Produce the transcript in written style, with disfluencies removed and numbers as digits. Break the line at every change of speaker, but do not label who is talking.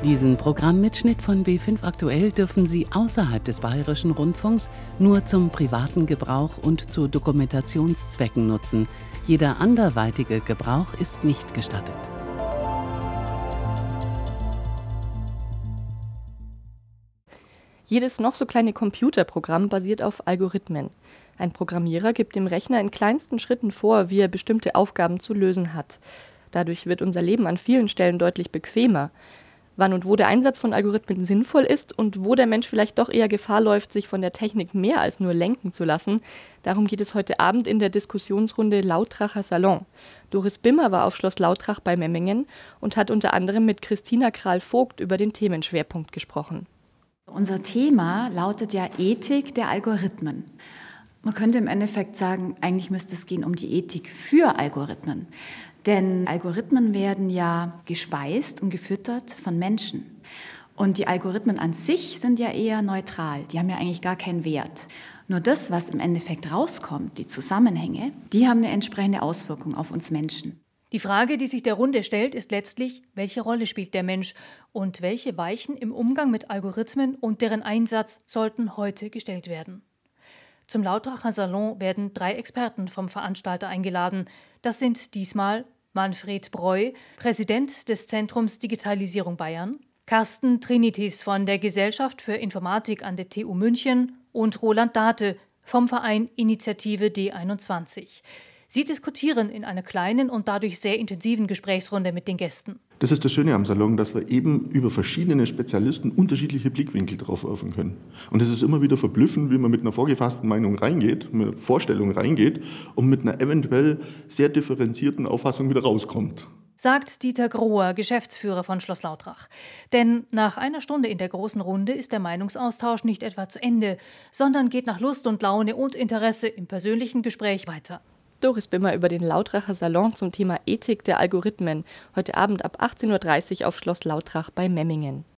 Diesen Programmmitschnitt von B5 Aktuell dürfen Sie außerhalb des Bayerischen Rundfunks nur zum privaten Gebrauch und zu Dokumentationszwecken nutzen. Jeder anderweitige Gebrauch ist nicht gestattet.
Jedes noch so kleine Computerprogramm basiert auf Algorithmen. Ein Programmierer gibt dem Rechner in kleinsten Schritten vor, wie er bestimmte Aufgaben zu lösen hat. Dadurch wird unser Leben an vielen Stellen deutlich bequemer. Wann und wo der Einsatz von Algorithmen sinnvoll ist und wo der Mensch vielleicht doch eher Gefahr läuft, sich von der Technik mehr als nur lenken zu lassen, darum geht es heute Abend in der Diskussionsrunde Lautracher Salon. Doris Bimmer war auf Schloss Lautrach bei Memmingen und hat unter anderem mit Christina Kral-Vogt über den Themenschwerpunkt gesprochen.
Unser Thema lautet ja Ethik der Algorithmen. Man könnte im Endeffekt sagen, eigentlich müsste es gehen um die Ethik für Algorithmen. Denn Algorithmen werden ja gespeist und gefüttert von Menschen. Und die Algorithmen an sich sind ja eher neutral, die haben ja eigentlich gar keinen Wert. Nur das, was im Endeffekt rauskommt, die Zusammenhänge, die haben eine entsprechende Auswirkung auf uns Menschen.
Die Frage, die sich der Runde stellt, ist letztlich, welche Rolle spielt der Mensch und welche Weichen im Umgang mit Algorithmen und deren Einsatz sollten heute gestellt werden. Zum Lautracher Salon werden 3 Experten vom Veranstalter eingeladen. Das sind diesmal Manfred Breu, Präsident des Zentrums Digitalisierung Bayern, Carsten Trinitis von der Gesellschaft für Informatik an der TU München und Roland Date vom Verein Initiative D21. Sie diskutieren in einer kleinen und dadurch sehr intensiven Gesprächsrunde mit den Gästen.
Das ist das Schöne am Salon, dass wir eben über verschiedene Spezialisten unterschiedliche Blickwinkel drauf werfen können. Und es ist immer wieder verblüffend, wie man mit einer vorgefassten Meinung reingeht, mit einer Vorstellung reingeht und mit einer eventuell sehr differenzierten Auffassung wieder rauskommt.
Sagt Dieter Groher, Geschäftsführer von Schloss Lautrach. Denn nach einer Stunde in der großen Runde ist der Meinungsaustausch nicht etwa zu Ende, sondern geht nach Lust und Laune und Interesse im persönlichen Gespräch weiter.
Doris Bimmer über den Lautracher Salon zum Thema Ethik der Algorithmen. Heute Abend ab 18:30 Uhr auf Schloss Lautrach bei Memmingen.